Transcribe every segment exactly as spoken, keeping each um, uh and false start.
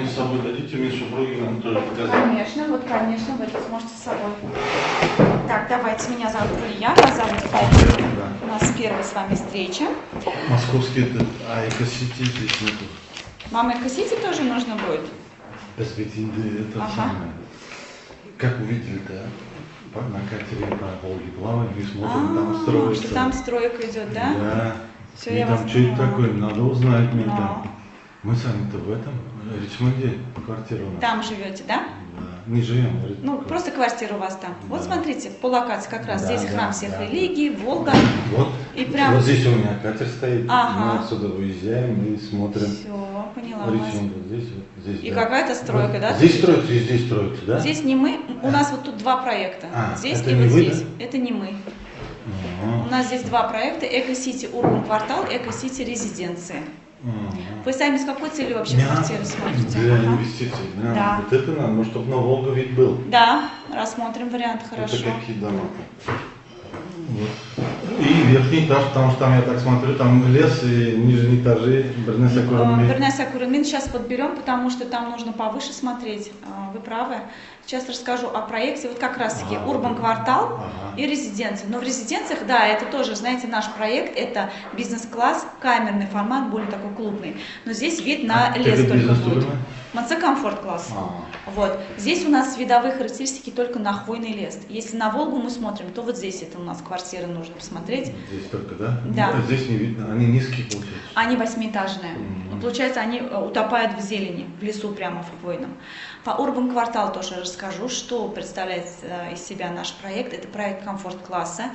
с собой дадите мне супруги, нам тоже показать? Конечно, вот, конечно, вы это сможете с собой. Так, давайте, меня зовут Илья, вас зовут Фарида. Да. У нас первая с вами встреча. Московский, это, а Эко-Сити здесь нету. Вам Эко-Сити тоже нужно будет? Перспективы, это ага. самое. Как увидели, да, на катере по Волге плаваем и смотрим, а, там строится. Что там стройка идет, да? Да. Все, и я там что это такое, надо узнать мне там. Мы сами-то в этом, в Ричмонде, квартира у нас. Там живете, да? Да, не живем. Ну, квартира. Просто квартира у вас там. Да. Вот смотрите, по локации как раз. Да, здесь да, храм всех да, религий, Волга. Вот, и прям... вот здесь у меня катер стоит, ага. мы отсюда выезжаем и смотрим. Все, поняла Ричмонд, здесь, вот, здесь, и да. какая-то стройка, вот, да? Здесь строится и здесь строится, да? Здесь не мы, у нас вот тут два проекта. А, здесь это и не вот вы, здесь. Да? Это не мы. Uh-huh. У нас здесь два проекта: Эко-Сити Урбан Квартал, Эко-Сити Резиденции. Uh-huh. Вы сами с какой целью вообще Меня квартиру смотрите? Для ага. инвестиций. Меня Да. Вот это надо, ну, чтобы на Волгу вид был. Да, рассмотрим вариант, хорошо. Это какие дома-то? Вот. И верхний этаж, потому что там, я так смотрю, там лес и нижние этажи, Бернеса Курмин. Бернеса Курмин сейчас подберем, потому что там нужно повыше смотреть. Вы правы. Сейчас расскажу о проекте. Вот как раз таки ага, Урбан Квартал ага. и резиденция. Но в резиденциях, да, это тоже, знаете, наш проект. Это бизнес-класс, камерный формат, более такой клубный. Но здесь вид на а, лес только будет. Монце комфорт класс. А. Вот. Здесь у нас видовые характеристики только на хвойный лес. Если на Волгу мы смотрим, то вот здесь это у нас квартиры нужно посмотреть. Здесь только, да? Да. Ну, здесь не видно. Они низкие, получается. Они восьмиэтажные. Mm-hmm. Но, получается, они утопают в зелени, в лесу прямо в хвойном. По Урбан Квартал тоже расскажу, что представляет из себя наш проект. Это проект комфорт-класса.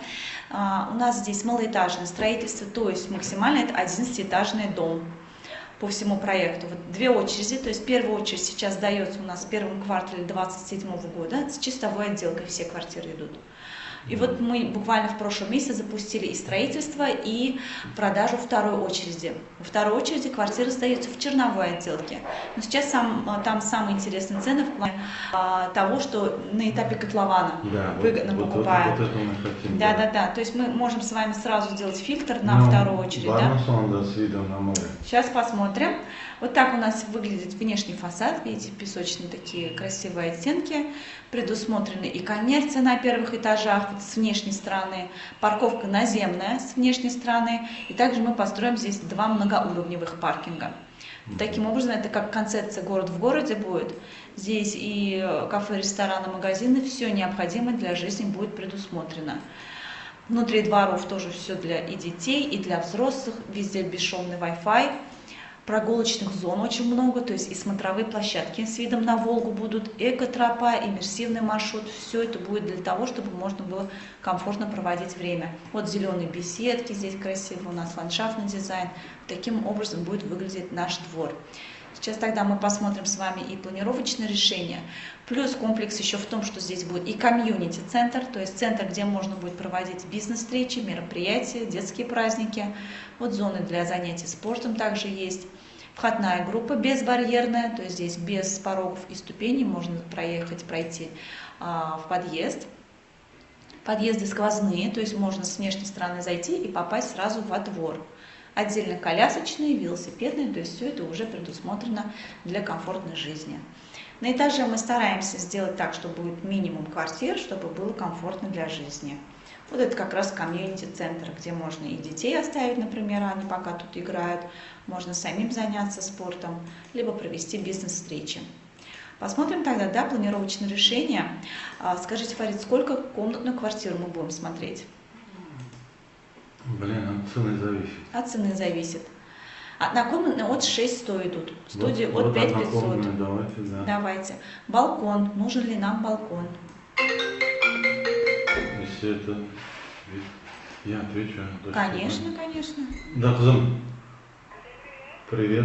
У нас здесь малоэтажное строительство, то есть максимально это одиннадцатиэтажный дом по всему проекту. Вот две очереди, то есть первая очередь сейчас дается у нас в первом квартале две тысячи двадцать седьмого года, с чистовой отделкой все квартиры идут. И вот мы буквально в прошлом месяце запустили и строительство, и продажу второй очереди. Во второй очереди квартиры сдаются в черновой отделке. Но сейчас сам, там самые интересные цены в плане а, того, что на этапе котлована да, выгодно вот, покупаем. Вот, вот это мы хотим, да, да. да, да. То есть мы можем с вами сразу сделать фильтр на ну, вторую очередь. Да? Да, с видом на море. Сейчас посмотрим. Вот так у нас выглядит внешний фасад. Видите, песочные такие красивые оттенки. Предусмотрены и коммерция на первых этажах с внешней стороны, парковка наземная с внешней стороны. И также мы построим здесь два многоуровневых паркинга. Таким образом, это как концепция город в городе будет. Здесь и кафе, рестораны, магазины, все необходимое для жизни будет предусмотрено. Внутри дворов тоже все для и детей, и для взрослых, везде бесшумный Wi-Fi. Прогулочных зон очень много, то есть и смотровые площадки с видом на Волгу будут, экотропа, иммерсивный маршрут. Все это будет для того, чтобы можно было комфортно проводить время. Вот зеленые беседки, здесь красиво, у нас ландшафтный дизайн. Таким образом будет выглядеть наш двор. Сейчас тогда мы посмотрим с вами и планировочное решение. Плюс комплекс еще в том, что здесь будет и комьюнити-центр, то есть центр, где можно будет проводить бизнес-встречи, мероприятия, детские праздники. Вот зоны для занятий спортом также есть. Входная группа безбарьерная, то есть здесь без порогов и ступеней можно проехать, пройти а, в подъезд. Подъезды сквозные, то есть можно с внешней стороны зайти и попасть сразу во двор. Отдельно колясочные, велосипедные, то есть все это уже предусмотрено для комфортной жизни. На этаже мы стараемся сделать так, чтобы будет минимум квартир, чтобы было комфортно для жизни. Вот это как раз комьюнити-центр, где можно и детей оставить, например, они пока тут играют, можно самим заняться спортом, либо провести бизнес-встречи. Посмотрим тогда, да, планировочное решение. Скажите, Фарид, сколько комнатную квартиру мы будем смотреть? Блин, от цены зависит. От цены зависит. Однокомнатные от шесть сто идут, студии вот, от вот пять тысяч пятьсот. Давайте, да. Давайте. Балкон. Нужен ли нам балкон? Если это... Я отвечу. Конечно, сегодня. Конечно. Да, Кузан. Привет.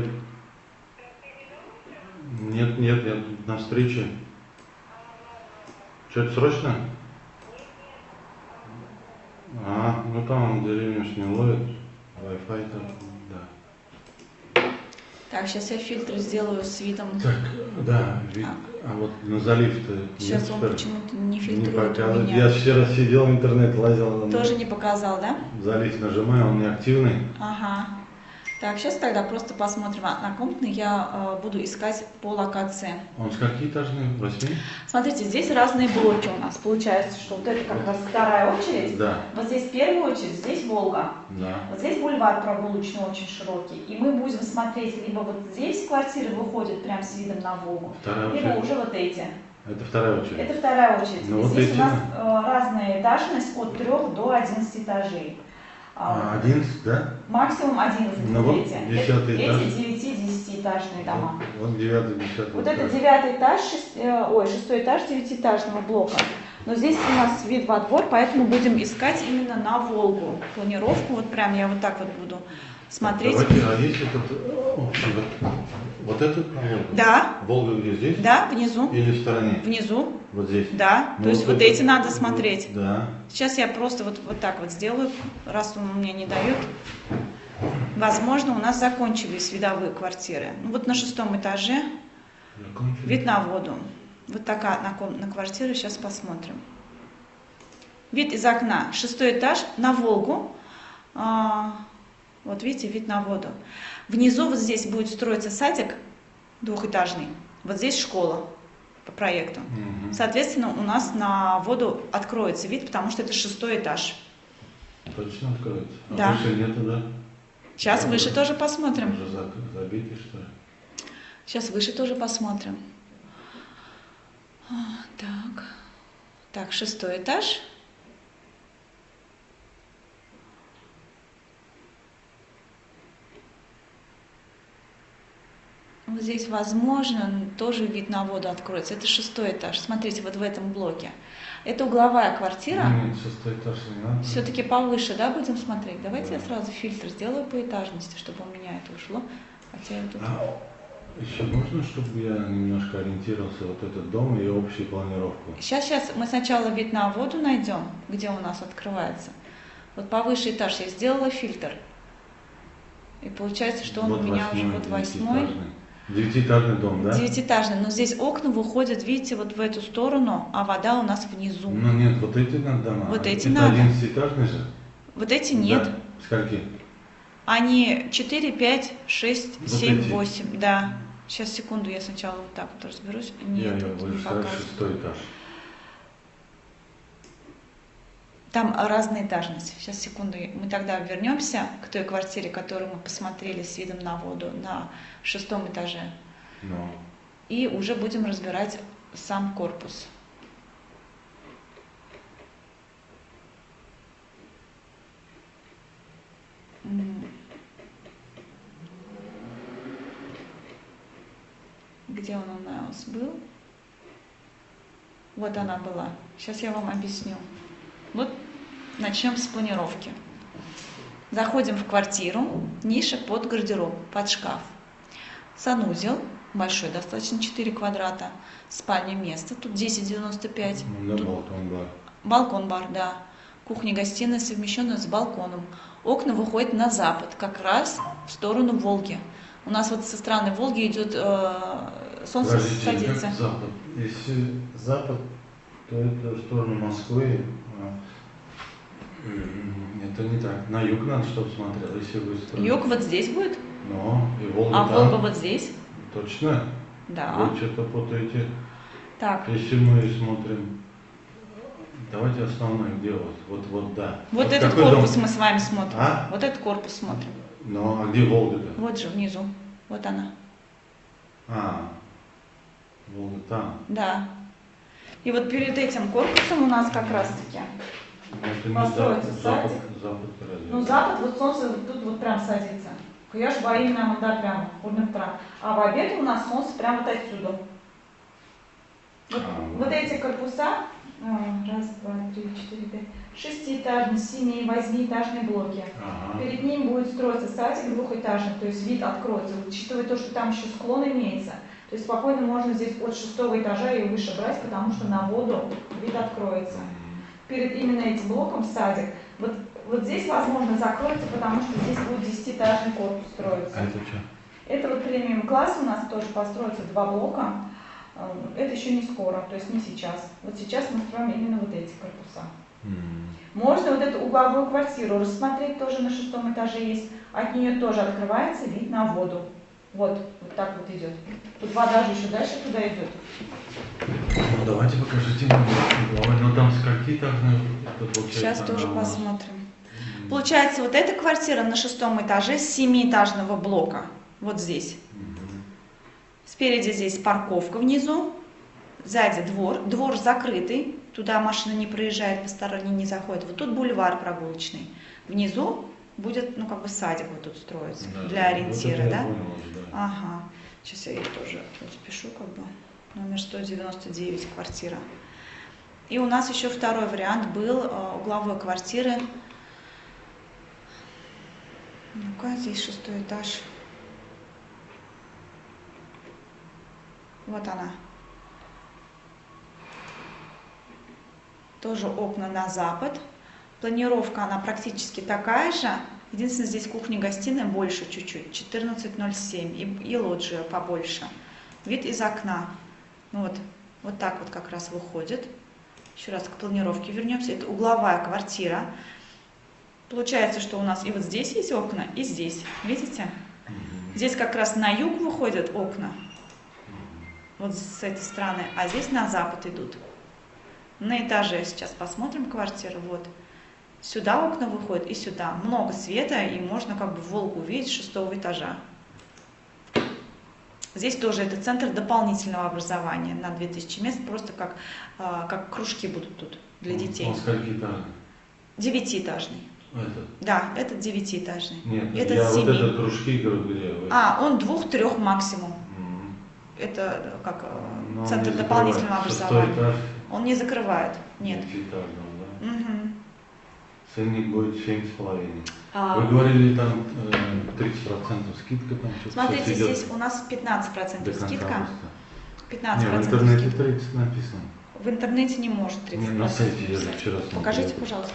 Нет, нет, я на встрече. Что-то срочно? А, ну там деревню ж не ловит. Wi-Fi там, да. Так, сейчас я фильтр сделаю с видом. Так, да, вид, а. а вот на залив-то. Сейчас он почему-то не фильтрует не у меня. Я вчера сидел в интернет, лазил. Тоже не показал, да? Залив нажимаю, он не активный. Ага. Так, сейчас тогда просто посмотрим однокомнатный. Я э, буду искать по локации. Он скольки этажный? Восьми? Смотрите, здесь разные блоки у нас. Получается, что вот это как раз вторая очередь. Да. Вот здесь первая очередь, здесь Волга. Да. Вот здесь бульвар прогулочный очень широкий. И мы будем смотреть, либо вот здесь квартиры выходят прям с видом на Волгу, Вторая либо очередь. уже вот эти. Это вторая очередь. Это вторая очередь. Ну, И вот здесь эти, у нас да. э, разная этажность от трёх до одиннадцати этажей. А, одиннадцать, да? Максимум одиннадцать. Ну, вот эти. десятый эти этаж. девяти-десятиэтажные дома. Вот, вот девятый, десятый. Вот этаж. это девятый этаж, шесть, э, ой, шестой этаж девятиэтажного блока. Но здесь у нас вид во двор, поэтому будем искать именно на Волгу. Планировку, вот прям я вот так вот буду смотреть. Давайте, а есть этот общий, вот, вот этот Волга? Да. Волга где здесь? Да, внизу. Или в стороне? Внизу. Вот здесь? Да, Ну, то есть вот, это- эти надо смотреть. Да. Сейчас я просто вот, вот так вот сделаю, раз он мне не дает. Возможно, у нас закончились видовые квартиры. Ну, вот на шестом этаже Закончили. вид на воду. Вот такая на, ком- на квартиру, сейчас посмотрим. Вид из окна, шестой этаж, на Волгу. А, вот видите, вид на воду. Внизу вот здесь будет строиться садик двухэтажный. Вот здесь школа по проекту. Мгм. Соответственно, у нас на воду откроется вид, потому что это шестой этаж. Точно откроется? А Да. выше нету, да? Сейчас Да, выше да. тоже посмотрим. Уже за- забитый, что ли? Сейчас выше тоже посмотрим. А, Так. Так, шестой этаж. Вот здесь, возможно, тоже вид на воду откроется. Это шестой этаж. Смотрите, вот в этом блоке. Это угловая квартира. Нет, шестой этаж не надо. Все-таки повыше, да, будем смотреть? Давайте я Да. сразу фильтр сделаю по этажности, чтобы у меня это ушло. Хотя я тут... А еще можно, чтобы я немножко ориентировался вот этот дом и общую планировку? Сейчас, сейчас, мы сначала вид на воду найдем, где у нас открывается. Вот повыше этаж я сделала фильтр. И получается, что он Вот у меня уже восьмой, вот восьмой. девятиэтажный. Девятиэтажный дом, да? Девятиэтажный, но здесь окна выходят, видите, вот в эту сторону, а вода у нас внизу. Ну нет, вот эти надо дома. Вот эти Это надо. одиннадцатиэтажный же? Вот эти нет. Да? Скольки? Они четыре, пять, шесть, Вот семь, эти? восемь. Да. Сейчас, секунду, я сначала вот так вот разберусь. Я Нет, ее тут не буду ставить показывает. шестой этаж. Там разная этажность. Сейчас, секунду, мы тогда вернемся к той квартире, которую мы посмотрели с видом на воду на шестом этаже. Ну, И уже будем разбирать сам корпус. М. Где он у нас был? Вот она была. Сейчас я вам объясню. Вот начнем с планировки. Заходим в квартиру, ниша под гардероб, под шкаф. Санузел, большой достаточно, четыре квадрата. Спальня место, тут десять девяносто пять. ну да, Тут балкон, да. балкон-бар, да. Кухня-гостиная, совмещенная с балконом. Окна выходят на запад, как раз в сторону Волги. У нас вот со стороны Волги идет э, солнце Подождите, садится. как запад? Если запад, то это в сторону Москвы. а, м, Это не так. На юг надо, чтобы смотрел. Если вы сторону- Юг вот здесь будет, Ну, и Волга а там. Волга вот здесь. Точно? Да. Вы что-то путаете. Так, Если мы смотрим, давайте основной, где вот, вот, вот, да. вот этот какой корпус дом? мы с вами смотрим. А? Вот этот корпус смотрим. Ну, а где Волга-то? Вот же внизу. Вот она. А, Волга там. Да. И вот перед этим корпусом у нас как раз таки. Это не Построится запад, запад, садик. запад разве? Ну, запад, вот солнце вот тут вот прям садится. Я ж боюсь нам, да, прямо, урнактра. А в обед у нас солнце прямо вот отсюда. Вот, А, вот вот. эти корпуса, а, раз, два, три, четыре, пять, шестиэтажные, семи, восьмиэтажные блоки. Ага. Перед ним будет строиться садик двухэтажный, то есть вид откроется. Учитывая то, что там еще склон имеется, то есть спокойно можно здесь от шестого этажа и выше брать, потому что на воду вид откроется. Перед именно этим блоком садик. Вот, вот здесь, возможно, закроется, потому что здесь будет десятиэтажный корпус строиться. А это что? Это вот премиум класс у нас тоже построится два блока. Э, Это еще не скоро, то есть не сейчас. Вот сейчас мы строим именно вот эти корпуса. М. Можно вот эту угловую квартиру рассмотреть, тоже на шестом этаже есть. От нее тоже открывается вид на воду. Вот, вот так вот идет. Тут вода же еще дальше туда идет. Ну давайте покажите мне угловой. Ну там скольки этажный? Сейчас тоже посмотрим. Получается, вот эта квартира на шестом этаже семиэтажного блока. Вот здесь. Спереди здесь парковка внизу. Сзади двор. Двор закрытый. Туда машина не проезжает, посторонние не заходят. Вот тут бульвар прогулочный. Внизу будет, ну, как бы садик вот тут строится, да, для ориентира, вот да? Понял, да? Ага. Сейчас я ее тоже запишу, как бы. Номер сто девяносто девять, квартира. И у нас еще второй вариант был э, угловой квартиры. Ну-ка, здесь шестой этаж. Вот она. Тоже окна на запад. Планировка, она практически такая же. Единственное, здесь кухня-гостиная больше чуть-чуть, четырнадцать ноль семь, и, и лоджия побольше. Вид из окна. Ну вот, вот так вот как раз выходит. Еще раз к планировке вернемся. Это угловая квартира. Получается, что у нас и вот здесь есть окна, и здесь. Видите? Здесь как раз на юг выходят окна. Вот с этой стороны. А здесь на запад идут. На этаже сейчас посмотрим квартиру. Вот. Сюда окна выходят и сюда. Много света, и можно как бы Волгу увидеть с шестого этажа. Здесь тоже это центр дополнительного образования на две тысячи мест. Просто как, как кружки будут тут для детей. Он сколькиэтажный? Девятиэтажный. Это? Да, это девятиэтажный. Нет, этот я семи. вот этот кружки говорю, где? А, он двух-трех максимум. Mm. Это как Но центр дополнительного образования. Он не закрывает. Нет. Да? Угу. Ценник будет семь с половиной. А... Вы говорили, там э, тридцать процентов скидка. Там Смотрите, здесь у нас пятнадцать процентов скидка. пятнадцать процентов Нет, в интернете скидка. тридцать написано. В интернете не может тридцать процентов. Не, на сайте я же вчера смотрел. Покажите, пожалуйста.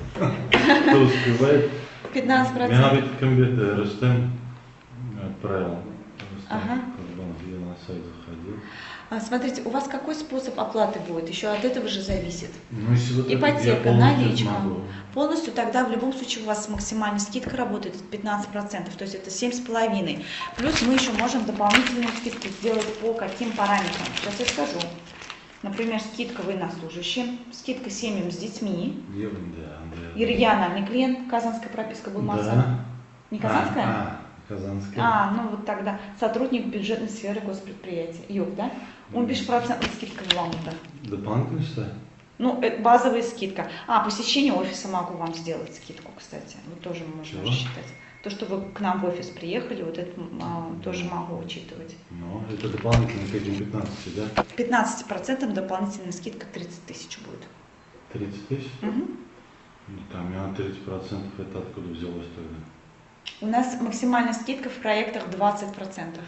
Что успевает? пятнадцать процентов. Меня ведь компьютер Рустем отправил. Ага. Я на сайт заходил. Смотрите, у вас какой способ оплаты будет? Еще от этого же зависит. Ну, если вот ипотека, наличка. Полностью тогда в любом случае у вас максимальная скидка работает пятнадцать процентов, то есть это семь с половиной. Плюс мы еще можем дополнительную скидку сделать по каким параметрам. Сейчас я скажу. Например, скидка военнослужащим, скидка семьям с детьми. Да, да. И региональный клиент, казанская прописка Булмаса. Да. Не казанская? А, а, казанская. А, ну вот тогда сотрудник бюджетной сферы госпредприятия. Юг, да? Он пишет процентная скидка в ламута. Дополнительно что? Ну, это базовая скидка. А, посещение офиса могу вам сделать скидку, кстати. Вот тоже можно Чего? рассчитать. То, что вы к нам в офис приехали, вот это а, тоже могу учитывать. Ну, это дополнительно к этим пятнадцати, да? пятнадцать процентов дополнительная скидка тридцать тысяч будет. тридцать тысяч? Угу. Ну, там у меня тридцать процентов, это откуда взялось тогда? У нас максимальная скидка в проектах двадцать процентов.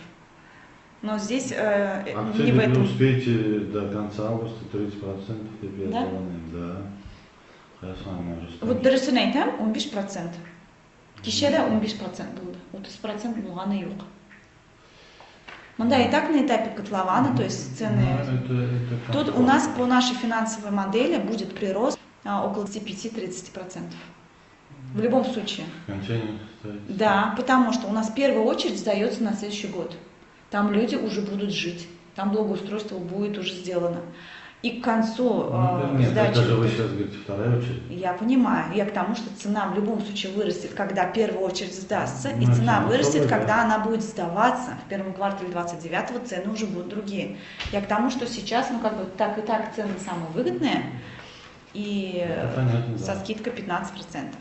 Но здесь э, а не в этом. Вы успеете до конца августа тридцать процентов теперь да? Да. Хорошо, вот дөресен он биш процент. Кешеде он биш процент болды. отыз процент болғаны юк. Мында и так на этапе котлована, то есть цены. Ну, это, это тут у нас по нашей финансовой модели будет прирост а, около пяти-тридцати процентов. В любом случае. Да, потому что у нас первая очередь сдается на следующий год. Там люди уже будут жить, там благоустройство будет уже сделано. И к концу ну, э, нет, сдачи... это же вы сейчас говорите вторая очередь. Я понимаю, я к тому, что цена в любом случае вырастет, когда первая очередь сдастся, ну, и цена вырастет, собой, когда да. она будет сдаваться. В первом квартале двадцать девятого цены уже будут другие. Я к тому, что сейчас, ну как бы так и так цены самые выгодные, и понятно, со да. скидкой пятнадцать процентов.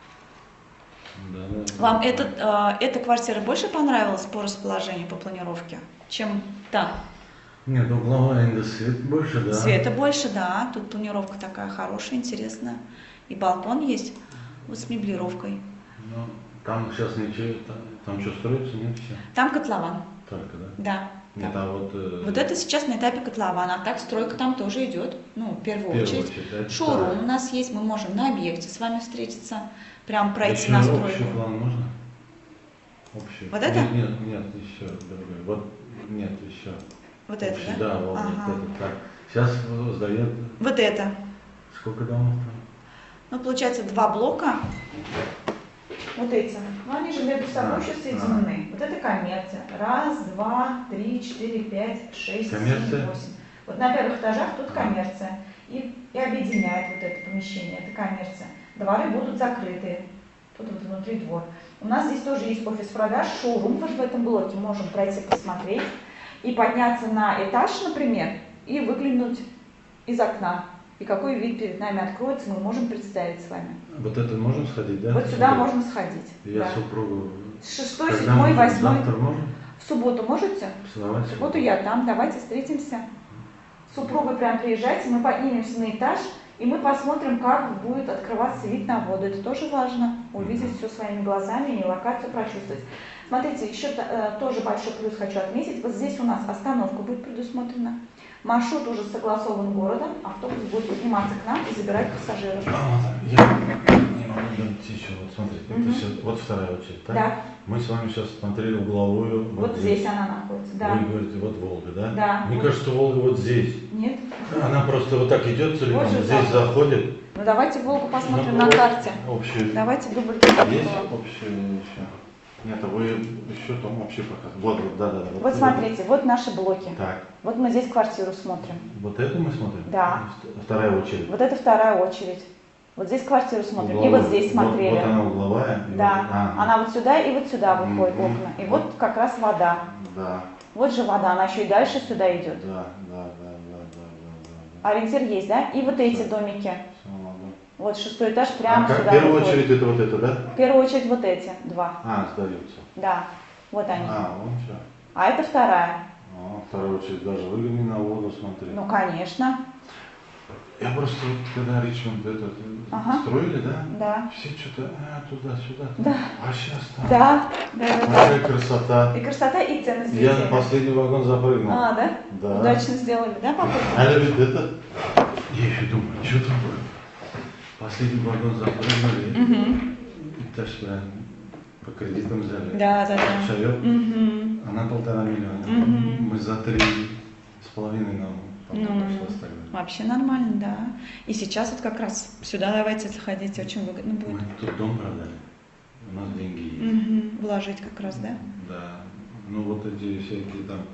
Да, да, Вам да. Этот, э, эта квартира больше понравилась по расположению, по планировке, чем та? Нет, угловая инда свет больше, да. Света больше, да. Тут планировка такая хорошая, интересная. И балкон есть вот с меблировкой. Ну, там сейчас ничего, там, там что строится, нет все? Там котлован. Только, да? Да. Нет, а вот, э... вот это сейчас на этапе котлована, а так стройка там тоже идет. Ну, в первую, первую очередь. очередь шоурум да. у нас есть, мы можем на объекте с вами встретиться, прям пройти еще на стройку. Общий план можно? Общий. Вот это? Нет, нет, нет, еще другой. Вот, нет, еще. Вот общий, это, да? Да, вот, ага. вот это. Так. Сейчас сдает. Вот это. Сколько домов Ну, получается, два блока. Вот эти. Но они же между собой А, еще соединены. Вот это коммерция. Раз, два, три, четыре, пять, шесть, Коммерция? семь, восемь. Вот на первых этажах тут коммерция. И, и объединяет вот это помещение, это коммерция. Дворы будут закрыты. Тут вот внутри двор. У нас здесь тоже есть офис продаж, шоурум вот в этом блоке. Можем пройти посмотреть и подняться на этаж, например, и выглянуть из окна. И какой вид перед нами откроется, мы можем представить с вами. Вот это можно сходить, да? Вот сюда Смотреть? можно сходить. Я Да. супругу. Шестой, Когда седьмой, мы- восьмой. Завтра можно? В субботу можете? Давайте. В субботу я там, давайте встретимся. С супругой прям приезжайте, мы поднимемся на этаж, и мы посмотрим, как будет открываться вид на воду. Это тоже важно, увидеть все своими глазами и локацию прочувствовать. Смотрите, еще э, тоже большой плюс хочу отметить. Вот здесь у нас остановка будет предусмотрена. Маршрут уже согласован городом, автобус будет подниматься к нам и забирать пассажиров. А, вот, я не могу дойти еще. Вот смотрите, Мгм. это сейчас, вот вторая очередь, так? Да. Мы с вами сейчас смотрели угловую. Вот здесь она находится, да. Вы говорите, вот Волга, да? Да. Мне Вот. кажется, Волга вот здесь. Нет? Она просто вот так идет целиком, Вот же здесь заход. заходит. Ну давайте Волгу посмотрим Ну, на вот карте. Общую. Давайте дубль Есть капитула. общую еще? Нет, а вы еще там общий показ. Вот, вот, да, да, да. Вот смотрите, вот наши блоки. Так, Вот мы здесь квартиру смотрим. вот эту мы смотрим? Да. Вторая очередь. Вот это вторая очередь. Вот здесь квартиру смотрим. И Угловая. вот здесь смотрели. Вот, вот она угловая. и Да, вот- а, она вот сюда и вот сюда выходит Мгм. окна. И вот как раз вода. Да, Вот же вода, она еще и дальше сюда идет. да, да, да, да, да, да, да. Ориентир есть, да? И вот эти Да. домики. Всё, ладно. Вот шестой этаж прямо А как, в сюда первую выходит. очередь это вот это, да? В первую очередь вот эти два. А, сдаются. Да, вот они. А, вон что. А это вторая. А, вторая очередь даже выгони на воду смотри. Ну, конечно. Я просто, вот, когда Ричмонд этот Ага. строили, да? Да. Все что-то, а, туда-сюда. Да. А сейчас там. Да, да, да, да. Какая красота. И красота, и ценность. Я здесь. на последний вагон запрыгнул. А, да? Да. Удачно сделали, да, папа? А ведь это... Я еще думаю, что такое? Последний вагон запрыгнули. Угу. И так что по кредитам взяли. Да, да, да. Шаек. Угу. Она полтора миллиона. Мгм. Мы за три с половиной нам по-моему, Ну, пришлось тогда. вообще нормально, да. И сейчас вот как раз сюда давайте заходить, очень выгодно Мы будет. тут дом продали. У нас деньги есть. Угу. Вложить как раз, да? Да. Ну вот эти всякие там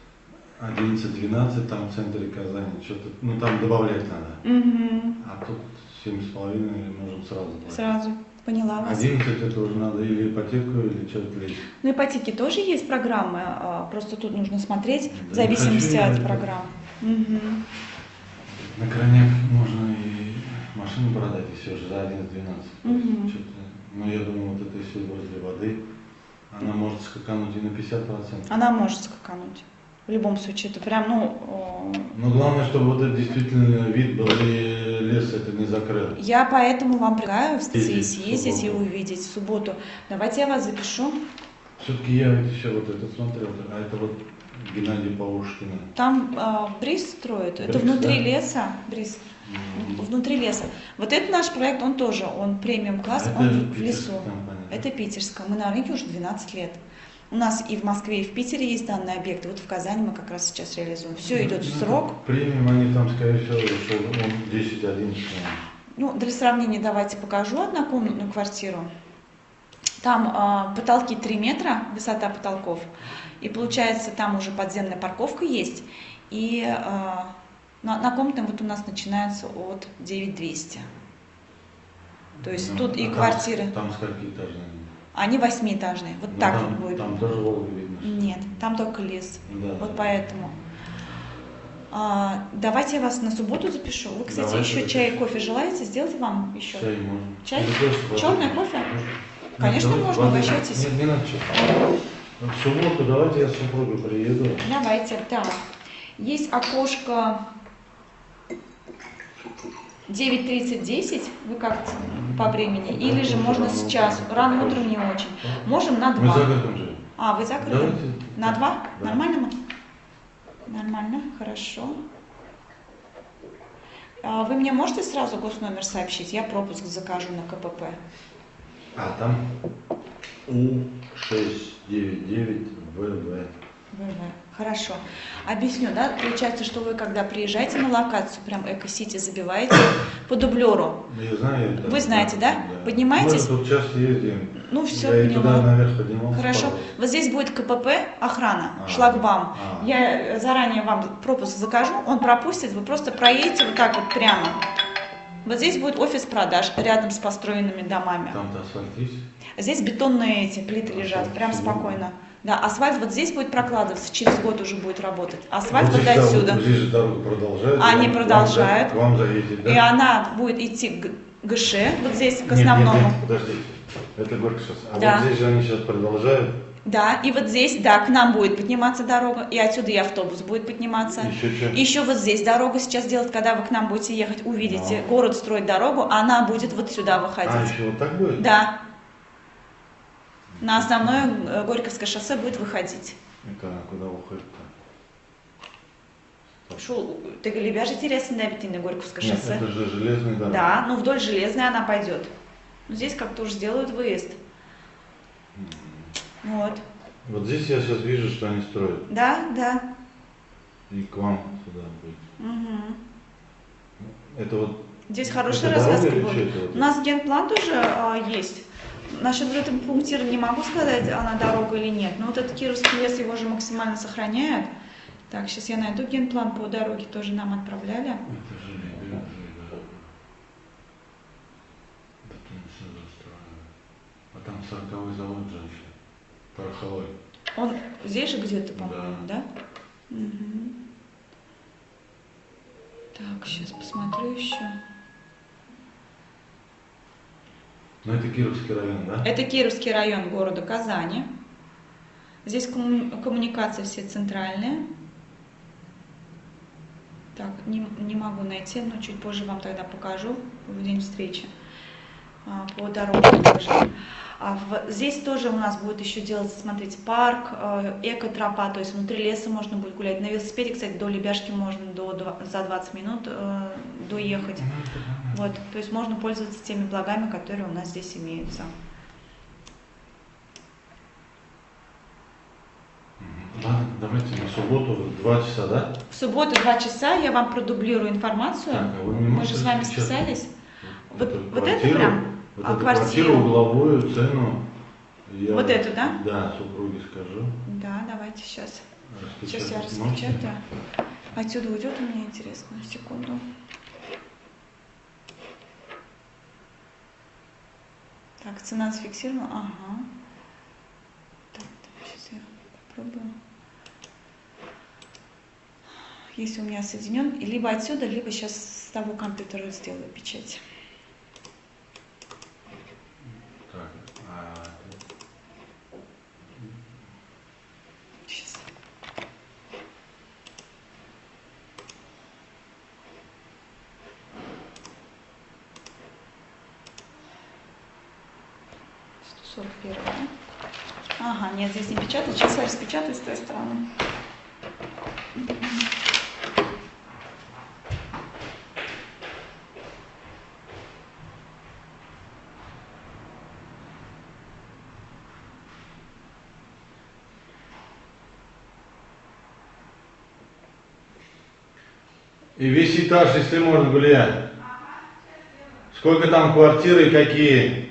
одиннадцать-двенадцать там в центре Казани, что-то, ну там добавлять надо. Угу. А тут семь с половиной можем сразу платить. Сразу поняла вас. одиннадцать это уже надо или ипотеку, или что-то лезть. Ну, ипотеки тоже есть программы, а, просто тут нужно смотреть в Да, зависимости не хочу я от это. программ. Угу. На крайняк можно и машину продать, если уже за одиннадцать-двенадцать. Мгм. Что-то, ну я думаю, вот это если возле воды, она может скакануть и на пятьдесят процентов. Она может скакануть. В любом случае, это прям, ну, о, Но главное, чтобы вот этот действительно вид был, и лес это не закрыл. я поэтому вам предлагаю встретиться и Съездить в съездить и субботу. увидеть в субботу. Давайте я вас запишу. Все-таки я ведь еще вот этот смотрел, а это вот Геннадий Паушкина. Там а, бриз строят, это Бриз, внутри да? леса, бриз, М. внутри леса. Вот этот наш проект, он тоже, он премиум класс, Это он в питерская лесу. компания, да? Это питерская, мы на рынке уже двенадцать лет. У нас и в Москве, и в Питере есть данные объекты, вот в Казани мы как раз сейчас реализуем. Все идет в Ну, срок. Премиум они там, скорее всего, что он десять-одиннадцать. Ну, для сравнения давайте покажу однокомнатную квартиру. Там а, потолки три метра, высота потолков. И получается, там уже подземная парковка есть. И а, на, на комнатном вот у нас начинается от девять двести. То есть Ну, тут а и там- квартиры, Там скольки этажные? они восьмиэтажные. Вот Ну, так там, вот будет. Там тоже Волга видно. что ли? Нет, там только лес. Да, Вот да. поэтому. А, давайте я вас на субботу запишу. Вы, кстати, Давайте еще запишем. чай и кофе желаете? Сделать вам еще? Чай можно. Чай? Или просто воды. Черный кофе? Нет, Конечно, давайте можно, воды. угощайтесь. Нет, не надо чай. В субботу давайте я с супругой приеду. Давайте, так. Есть окошко девять тридцать десять, вы как по времени, или же можно сейчас, рано утром не очень. Можем на Мы за два. городом живем. А, вы закрыты? Давайте. На два? Да. Нормально? Нормально, хорошо. А вы мне можете сразу госномер сообщить? Я пропуск закажу на КПП. А там У шесть девять девять ВВ. ВВ. Хорошо. Объясню, да? Получается, что вы, когда приезжаете на локацию, прям Эко-Сити забиваете по дублеру. Я знаю. Да, Вы знаете, да? да? Поднимаетесь? Мы тут часто ездим. Ну, все, Я и туда поняла. наверх поднимался. Хорошо. пару раз. Вот здесь будет КПП, охрана, А, шлагбаум. а. Я заранее вам пропуск закажу, он пропустит, вы просто проедете вот так вот прямо. Вот здесь будет офис продаж, рядом с построенными домами. Там-то асфальт есть? Здесь бетонные эти плиты лежат, Асфальт прям всего. спокойно. Да, асфальт вот здесь будет прокладываться, через год уже будет работать. Асфальт Вот вот здесь, да, отсюда. вот здесь же дорогу продолжают. Они к вам- продолжают. К вам заедет, да? И она будет идти к ГШ, вот здесь, к Нет, нет, основному. нет, подождите. Это Горький шоссе. А Да. вот здесь же они сейчас продолжают. Да, и вот здесь, да, к нам будет подниматься дорога, и отсюда и автобус будет подниматься. Еще что? И еще вот здесь дорогу сейчас делать, когда вы к нам будете ехать, увидите, Ну. город строит дорогу, она будет вот сюда А, выходить. еще вот так будет? Да. На основное э, Горьковское шоссе будет выходить. Это она куда уходит-то? Шул, ты Галибяж интересно, да, ведь на Горьковское Нет, шоссе? это же железная дорога. Да, ну вдоль железной она пойдет. Ну, здесь как-то уже сделают выезд. Вот. Вот здесь я сейчас вижу, что они строят. Да, да. И к вам сюда будет. Угу. Это вот... Здесь хорошая это дорога развязка или будет. что это вот? У нас генплан тоже а, есть. Насчет вот этого пунктира не могу сказать, она дорога или нет. Но вот этот Кировский лес его же максимально сохраняет. Так, сейчас я найду генплан по дороге, тоже нам отправляли. Это же да. Потом все застроено. А там сороковой завод же еще. Пороховой. Он здесь же где-то, по-моему, да? Угу. Так, сейчас посмотрю еще. Ну это Кировский район, да? Это Кировский район города Казани. Здесь комму- коммуникации все центральные. Так, не, не могу найти, но чуть позже вам тогда покажу в день встречи а, по дороге тоже. А в, здесь тоже у нас будет еще делаться, смотрите, парк, э, эко-тропа, то есть внутри леса можно будет гулять. На велосипеде, кстати, до Лебяжки можно до, два- за двадцать минут э, доехать. Вот, то есть можно пользоваться теми благами, которые у нас здесь имеются. Ладно, давайте на субботу в два часа, да? В субботу два часа я вам продублирую информацию. Так, а вы мне Мы можете же с вами распечатать списались. Вот, эту вот это квартиру? прям? Вот А, эту квартиру? квартиру, угловую цену. Я, Вот эту, да? Да, супруге скажу. Да, давайте сейчас. Сейчас я Распечатать можете? распечатаю. Отсюда уйдет у меня, интересно, секунду. Так, цена зафиксирована. Ага. Так, сейчас я попробую. Если у меня соединен, и либо отсюда, либо сейчас с того компьютера сделаю печать. Так, а... Сейчас. сто сорок первый, да? Ага, нет, здесь не печатать. Сейчас я распечатаю с той стороны. И весь этаж, если можно, гулять. Сколько там квартиры и какие?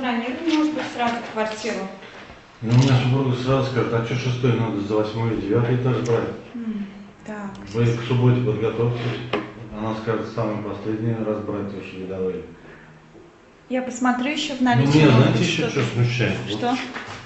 забронируем, может быть, сразу квартиру. Ну, у меня супруга сразу скажет, а что шестой, надо за восьмой или девятый этаж брать. М, Так, Вы к субботе подготовьтесь. Она скажет, самый последний раз брать то, что видовые. я посмотрю еще в Ну, наличии. меня, может знаете, быть, еще что-то. что смущает? Вот, Что? а,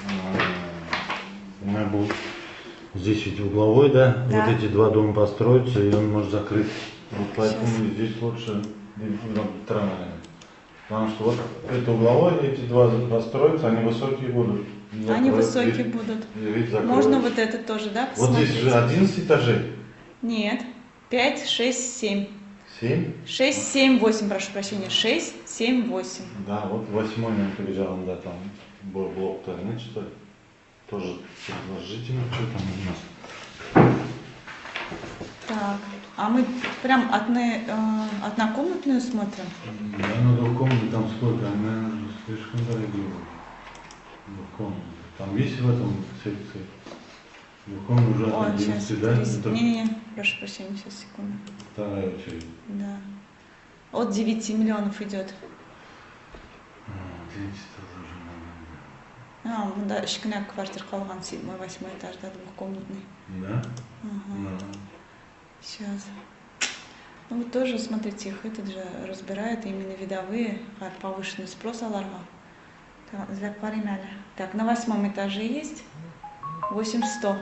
у меня был здесь ведь угловой, да? Да. Вот эти два дома построятся, и он может закрыть. Вот поэтому Сейчас. здесь лучше трамвай. Потому что вот это угловой, эти два построятся, они высокие будут. Они Закроют, высокие вид- будут. вид закроют. Можно вот это тоже, да, Вот посмотреть? здесь же одиннадцать этажей. Нет. Пять, шесть, семь. семь? Шесть, семь, восемь, прошу прощения. Шесть, семь, восемь. Да, вот восьмой нам побежал, да, там был блок-то, нет, что ли? Тоже предложительно, что там у нас? Так. А мы прям одне, э, однокомнатную смотрим? Да, ну двухкомнатные там сколько? Они, наверное, слишком дорогие. Двухкомнатные. Там есть в этом секции? Двухкомнатные уже О, от сейчас. одиннадцати, да? Это Не-не-не, прошу прощения, сейчас, секунду. вторая очередь. Да. От девяти миллионов идет. А, девять тоже надо. А, да, шкаляк квартир қалған, седьмой, восьмой этаж, да, двухкомнатный. Да? Ага. Да. Сейчас. Ну вот тоже, смотрите, их этот же разбирает именно видовые, как повышенный спрос аларга. Так, зряк паримяли. Так, на восьмом этаже есть восемь сто.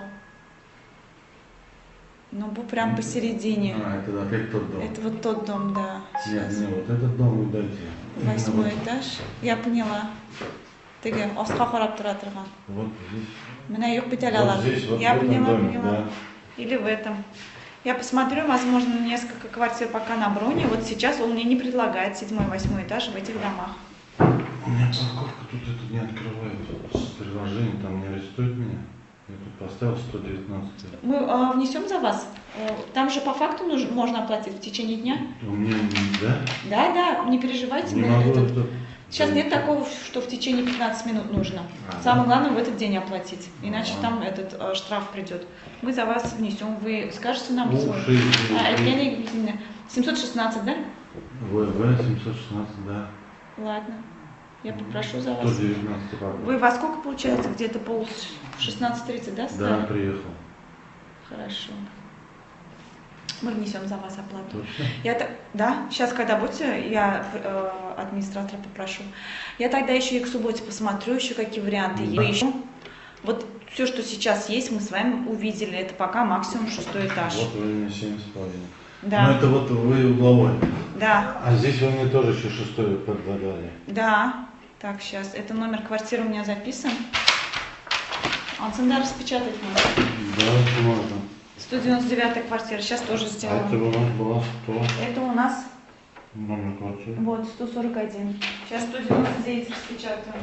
Ну, бу прям посередине. А, это опять тот дом. Это вот тот дом, да. Нет, Сейчас. не, вот этот дом вы дайте. Восьмой Именно этаж. Я поняла. Теге, астқа қарап тұра тұрған. Вот здесь. Мына юг бит әле Вот алар. здесь, вот Я в этом поняла, доме, поняла. да. Или в этом. Я посмотрю, возможно, несколько квартир пока на броне. Вот сейчас он мне не предлагает седьмой, восьмой этаж в этих домах. У меня парковка тут это не открывает. С приложением там не арестует меня. Я тут поставил сто девятнадцать. Мы э, внесем за вас. Э, Там же по факту нужно, можно оплатить в течение дня. У меня, да? Да, да, не переживайте. Не мы могу этот- это... Сейчас нет такого, что в течение пятнадцати минут нужно. А, Самое главное в этот день оплатить, иначе Ага. там этот э, штраф придет. Мы за вас внесем, вы скажете нам Ну, свой. шесть, А, девять, Евгения Евгеньевна, семьсот шестнадцать, да? ВВ семьсот шестнадцать, да. Ладно, я попрошу за сто вас. девятнадцать парковка. Вы во сколько получается? Где-то пол шестнадцать тридцать, да, Да, стали? приехал. Хорошо. Мы внесем за вас оплату. Точно? Я так, да, сейчас, когда будете, я э, администратора попрошу. Я тогда еще и к субботе посмотрю, еще какие варианты Да. есть. Вот все, что сейчас есть, мы с вами увидели. Это пока максимум шестой этаж. Вот вы мне семь с половиной. Да, Ну это вот вы угловой. да, А здесь вы мне тоже еще шестой предлагали. да. Так, сейчас. Это номер квартиры у меня записан. Он всегда распечатать можно. Да, можно. сто девяносто девятая квартира. Сейчас тоже А это сделаем. у нас была сто. Это у нас Номер квартиры. вот сто сорок один. Сейчас сто девяносто девять распечатаем.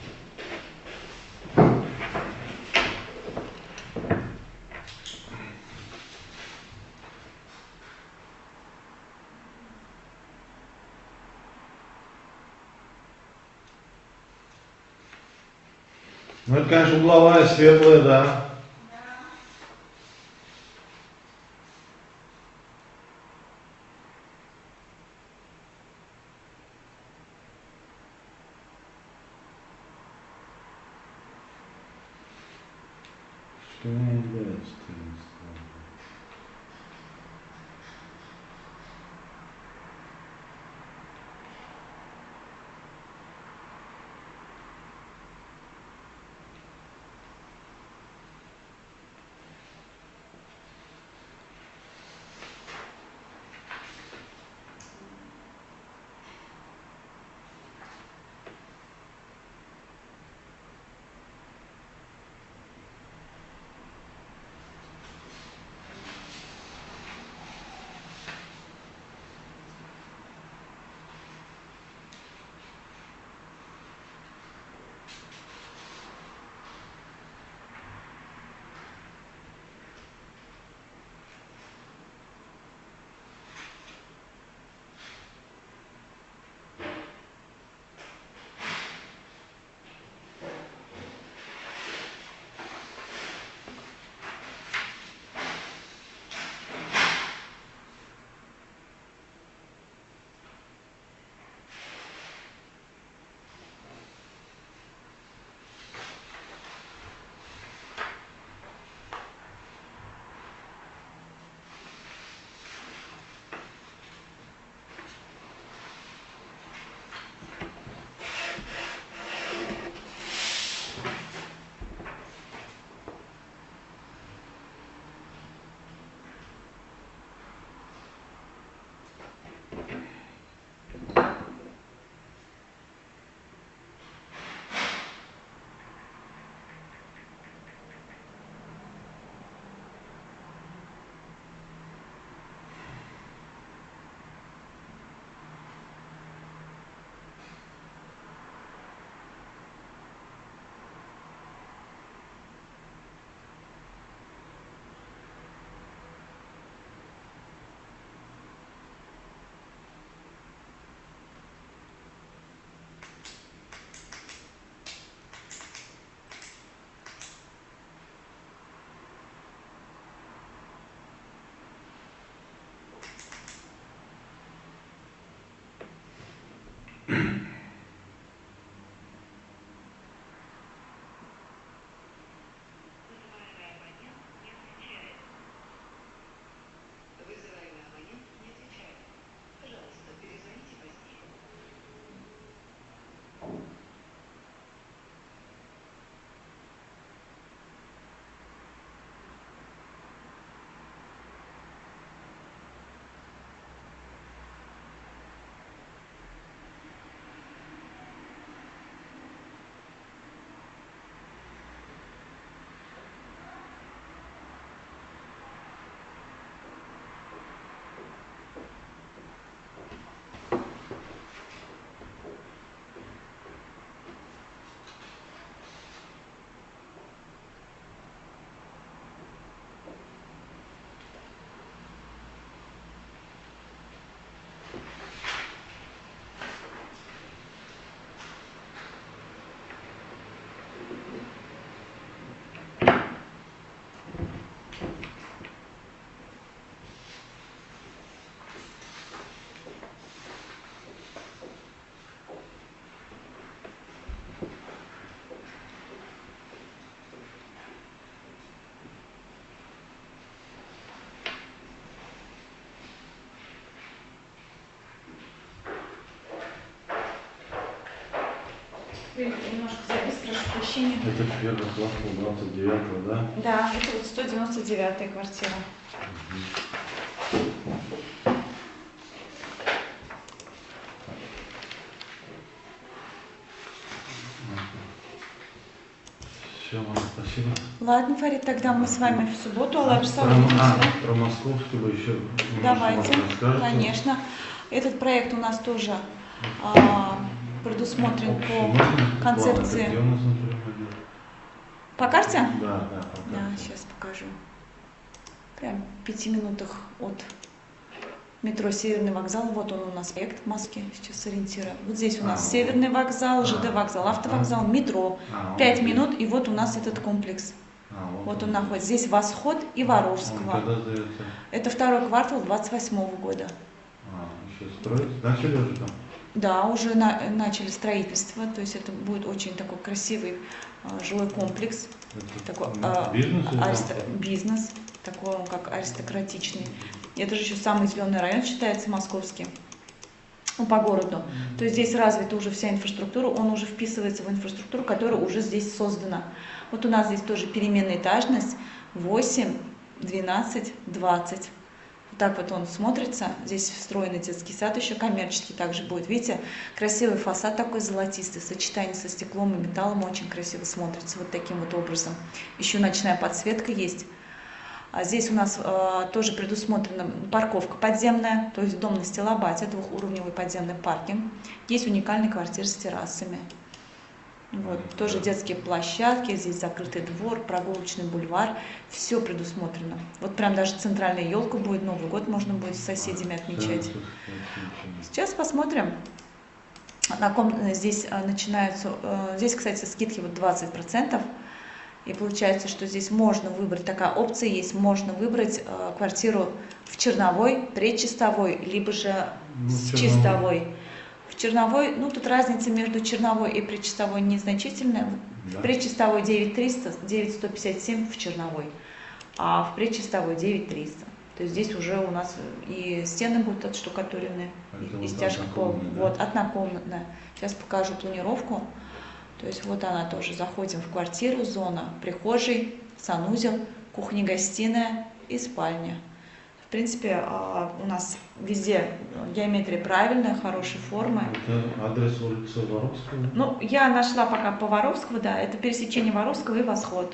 Ну это, конечно, угловая, светлая, да. Что не является таинством? прощения. Это первый класс, двадцать девятого, да? Да, это вот сто девяносто девятая квартира. Все, мама, спасибо. Ладно, Фарид, тогда мы с вами в субботу, Аллах Про, а, про московский вы еще Давайте, расскажете? конечно. Этот проект у нас тоже а, предусмотрен по концепции. Где у нас, например, один? По карте? Да, да, по карте. Да, сейчас покажу. Прям в пяти минутах от метро Северный вокзал. Вот он у нас проект в Москве. Сейчас сориентирую. Вот здесь у нас А, Северный вокзал, а, ЖД вокзал, автовокзал, метро. А, Пять он минут, и вот у нас этот комплекс. А, Вот он находится. Здесь Восход и Воровского. Он когда сдается? Это второй квартал двадцать восьмого года. А, еще строить? Начали уже там? Да, уже на, начали строительство, то есть это будет очень такой красивый а, жилой комплекс, Это, такой ну, а, бизнес или ариста- там? бизнес, такой он как аристократичный. И это же еще самый зеленый район считается московский, ну, по городу. То есть здесь развита уже вся инфраструктура, он уже вписывается в инфраструктуру, которая уже здесь создана. Вот у нас здесь тоже переменная этажность восемь, двенадцать, двадцать. Так вот он смотрится. Здесь встроенный детский сад, еще коммерческий также будет. Видите, красивый фасад такой золотистый, сочетание со стеклом и металлом очень красиво смотрится вот таким вот образом. Еще ночная подсветка есть. А здесь у нас э, тоже предусмотрена парковка подземная, то есть дом на Стилобате, двухуровневый подземный паркинг. Есть уникальные квартиры с террасами. Вот, тоже детские площадки, здесь закрытый двор, прогулочный бульвар, все предусмотрено. Вот прям даже центральная елка будет, Новый год можно будет с соседями отмечать. Сейчас посмотрим, на ком здесь начинаются, здесь, кстати, скидки вот двадцать процентов. И получается, что здесь можно выбрать, такая опция есть, можно выбрать квартиру в черновой, предчистовой, либо же Ну, с черновой. чистовой. В черновой, ну тут разница между черновой и предчистовой незначительная. Да. В предчистовой девять триста, девять сто пятьдесят семь в черновой, а в предчистовой девять триста. То есть здесь уже у нас и стены будут отштукатурены, Это и, вот и стяжка пола. однокомнатная, да? Вот, однокомнатная. Сейчас покажу планировку. То есть вот она тоже. Заходим в квартиру, зона прихожей, санузел, кухня-гостиная и спальня. В принципе, у нас везде геометрия правильная, хорошей формы. Это адрес улицы Воровского? Ну, я нашла пока по Воровского, да, это пересечение Воровского и Восход.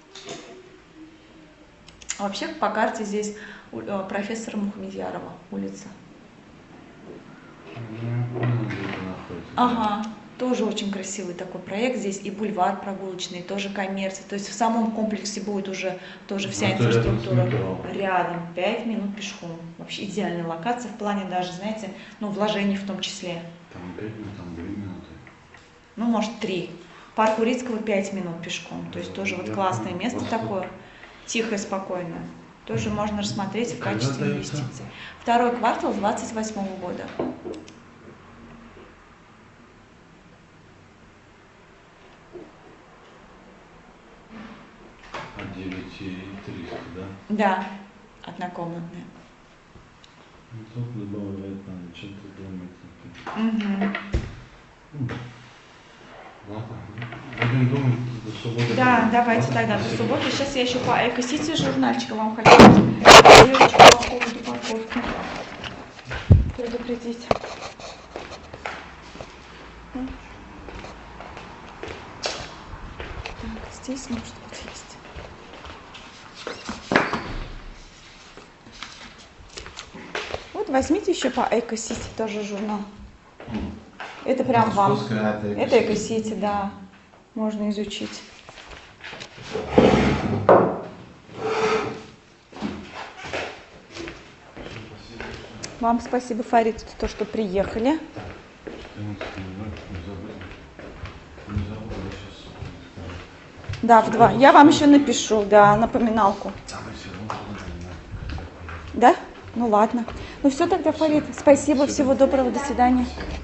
А вообще по карте здесь профессора Мухамедьярова улица. Ну, где это находится? Ага, тоже очень красивый такой проект. Здесь и бульвар прогулочный, тоже коммерция. То есть в самом комплексе будет уже тоже вся Это рядом с инфраструктура. метро. Рядом, пять минут пешком. Вообще идеальная локация в плане даже, знаете, ну, вложений в том числе. Там пять минут, там две минуты. Ну, может, три. Парк Урицкого пять минут пешком. То есть тоже вот Я классное понял. место Восход. такое, тихое, спокойное. Тоже можно рассмотреть в Когда качестве дается? инвестиций. Второй квартал двадцать восьмого года. От девяти триста, да? Да, однокомнатная. Ну, тут добавлять надо, что-то думать. Угу. Ладно, будем думать до субботы. Да, давайте Ладно, тогда до спасибо. субботы. Сейчас я еще по Эко-Сити журнальчика вам хочу девочку по поводу парковки предупредить. Так, здесь может быть есть. Вот возьмите еще по Эко-Сити тоже журнал. М. Это прям вам. Московская, это Это Эко-Сити. Эко-Сити, да. Можно изучить. Вам спасибо, Фарид, за то, что приехали. четырнадцать минут, не забыли. Не забыли сейчас. Да, в два. Я вам еще напишу, да, напоминалку. Там и все равно туда, Да? Ну ладно. Ну все тогда, Фарид. Спасибо, всего доброго, до свидания. наверное.